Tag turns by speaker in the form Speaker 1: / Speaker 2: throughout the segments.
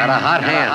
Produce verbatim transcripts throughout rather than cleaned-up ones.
Speaker 1: Got a hot hand.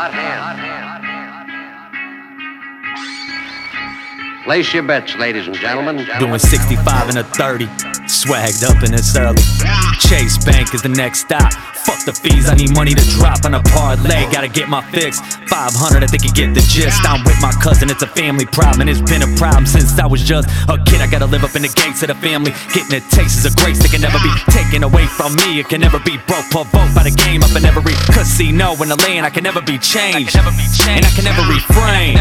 Speaker 1: Place your bets, ladies and gentlemen.
Speaker 2: Doing sixty-five and a thirty, swagged up and it's early. Chase Bank is the next stop. Fuck the fees, I need money to drop on a parlay. Gotta get my fix. five hundred, I think you get the gist. I'm with my cousin, it's a family problem, and it's been a problem since I was just a kid. I gotta live up in the gates of the family. Getting a taste is a grace that can never be taken away from me. It can never be broke, provoked by the game up in every casino in the land. I can never be changed, and I can never refrain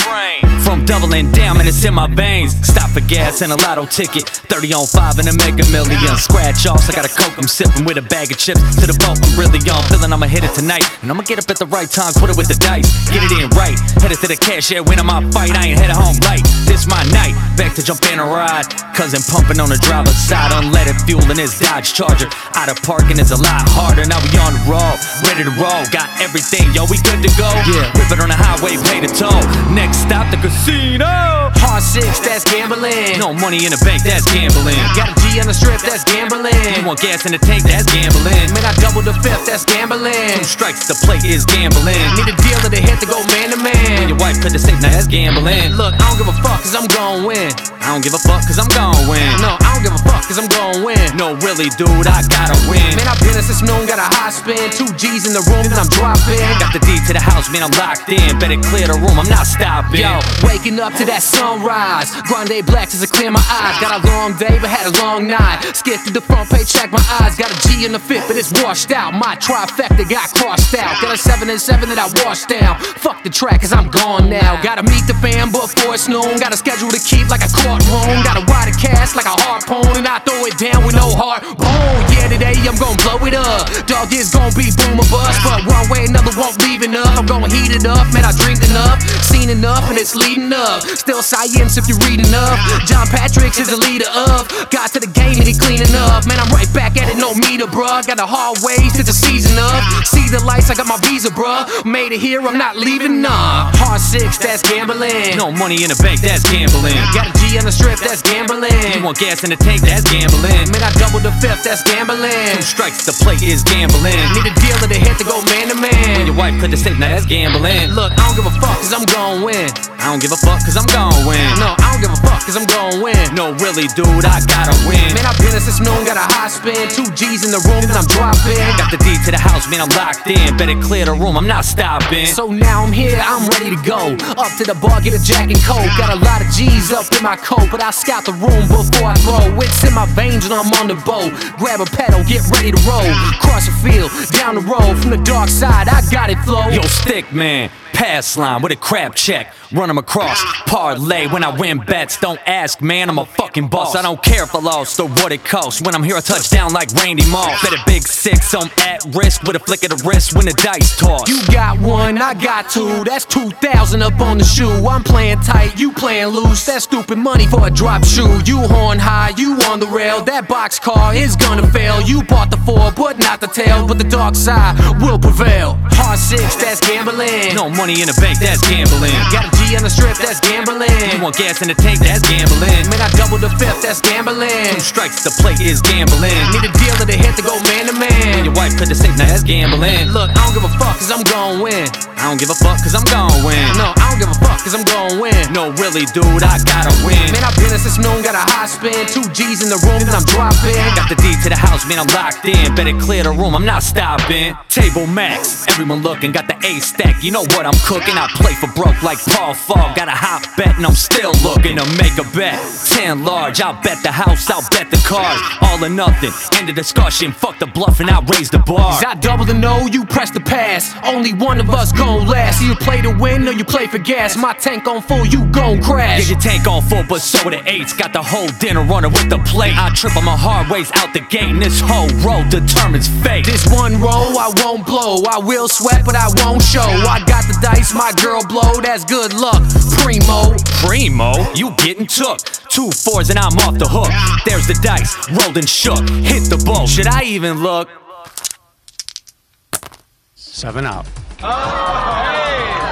Speaker 2: from doubling down, and it's in my veins. Stop for gas and a lotto ticket. Thirty on five and a mega million. Scratch offs, I got a coke, I'm sipping with a bag of chips to the boat. I'm really on, feeling I'ma hit it tonight, and I'ma get up at the right time, put it with the dice, get it in right. Headed to the cashier, winning my fight. I ain't headed home light. This my night, back to jump in a ride. Cousin pumping on the driver's side, unleaded fuel in his Dodge Charger. Out of parking is a lot harder. Now we on the road, ready to roll. Got everything, yo, we good to go. Yeah, whip it on the highway, pay the toll. Next stop, the casino.
Speaker 3: Hard six, that's gambling.
Speaker 2: No money in the bank, that's gambling.
Speaker 3: Got a G on the strip, that's gambling.
Speaker 2: You want gas in the tank, that's gambling.
Speaker 3: Man, I double the fifth, that's gambling.
Speaker 2: Two strikes, the plate is gambling.
Speaker 3: Need a dealer to hit to go man to man.
Speaker 2: Your wife could have said, now that's gambling.
Speaker 3: Look, I don't give a fuck cause I'm gon' win.
Speaker 2: I don't give a fuck cause I'm gon' win.
Speaker 3: No, I don't give a fuck cause I'm gon' win.
Speaker 2: No, really, dude, I gotta win.
Speaker 3: Man, I've been here since noon, got a high spin. Two G's in the room, then I'm dropping.
Speaker 2: Got the deed to the house, man, I'm locked in. Better clear the room, I'm not stopping.
Speaker 3: Yo, waking up to that sunrise. Grande blacks as I clear my eyes. Got a long day, but had a long night. Skip through the front page, check my eyes. Got a G in the fifth, but it's washed out. My trifecta got crossed out. Got a seven and seven that I washed down. Fuck the track, cause I'm gone now. Gotta meet the fam before it's noon. Got a schedule to keep like a courtroom. Got a wire to cast like a harpoon. And I throw it down with no heart. Boom, yeah, today I'm gon' blow it up. Dog is gon' be boom or bust. But one way or another won't leave enough. I'm gon' heat it up, man, I dreamed enough. Seen enough, and it's leading up. Still science if you read enough. John Patrick's is the leader of. Got to the game and he cleaning up. Man, I'm right back at it, no meter, bruh. Got a hard ways, it's a season up. See the lights, I got my visa, bruh. Made it here, I'm not leaving, nah. Hard six, that's gambling.
Speaker 2: No money in the bank, that's gambling.
Speaker 3: Got a G on the strip, that's gambling.
Speaker 2: You want gas in the tank, that's gambling.
Speaker 3: Man, I double the fifth, that's gambling.
Speaker 2: Two strikes, the plate is gambling.
Speaker 3: Need a dealer to hit to go man to man.
Speaker 2: Your wife could have said, now that's gambling.
Speaker 3: Look, I don't give a fuck cause I'm gon' win.
Speaker 2: I don't give a fuck cause I'm gon' win.
Speaker 3: No, I don't give a fuck cause I'm gon' win.
Speaker 2: No, really, dude, I gotta win.
Speaker 3: Man, I've been here since noon, got a high spin. Two G's in the room, then I'm dropping.
Speaker 2: Got the deed to the house, man, I'm locked in. Better clear the room, I'm not stopping.
Speaker 3: So now I'm here, I'm ready to go. Up to the bar, get a Jack and Coke. Got a lot of G's up in my coat, but I scout the room before I throw. It's in my veins when I'm on the boat. Grab a pedal, get ready to roll. Cross the field, down the road, from the dark side, I got it flow.
Speaker 2: Yo, stick man, pass line with a crap check. Run them across, parlay when I win bets. Don't ask, man, I'm a fucking boss. I don't care if I lost or what it costs. When I'm here, I touch down like Randy Moss. Bet a big six, I'm at risk with a flick of the wrist when the dice toss.
Speaker 3: You got one, I got two. That's two thousand up on the shoe. I'm playing tight, you playing loose. That's stupid money for a drop shoe. You horn high, you on the rail. That box car is gonna fail. You bought the four, but not the tail. But the dark side will prevail. Hard six, that's gambling.
Speaker 2: No money in the bank, that's gambling.
Speaker 3: Got a G on the strip, that's gambling.
Speaker 2: You want gas in the tank, that's gambling.
Speaker 3: Man, I double the fifth, that's gambling.
Speaker 2: Two strikes, the plate is gambling.
Speaker 3: Need a dealer to hit to go man to man.
Speaker 2: Your wife could have said, now that's gambling.
Speaker 3: Look, I don't give a fuck cause I'm gon' win.
Speaker 2: I don't give a fuck cause I'm gon' win.
Speaker 3: No, I don't give a fuck cause I'm gon' win.
Speaker 2: No, really, dude, I gotta win.
Speaker 3: Man, I've been here since noon, got a high spin. Two G's in the room, then I'm dropping.
Speaker 2: Got the deed to the house, man, I'm locked in. Better clear the room, I'm not stopping. Table max, everyone looking, got the A stack. You know what I'm cooking, I play for broke like Paul Fogg. Got a hot bet and I'm still looking to make a bet. Ten large, I'll bet the house, I'll bet the cars. All or nothing, end of discussion. Fuck the bluff and I'll raise the bar.
Speaker 3: Cause I double the no, you press the pass. Only one of us gon' last. You play to win or you play for gas. My tank on full, you gon' crash.
Speaker 2: Yeah, your tank on full, but so are the eights. Got the whole dinner runner with the plate. I trip on my hard ways out the gate, and this whole road determines fate.
Speaker 3: This one roll, I won't blow. I will sweat, but I won't show. I got the dice, my girl blow. That's good luck, primo.
Speaker 2: Primo, you getting took. Two fours and I'm off the hook. There's the dice, rolled and shook. Hit the bowl, should I even look?
Speaker 4: Seven out.
Speaker 5: Oh, hey.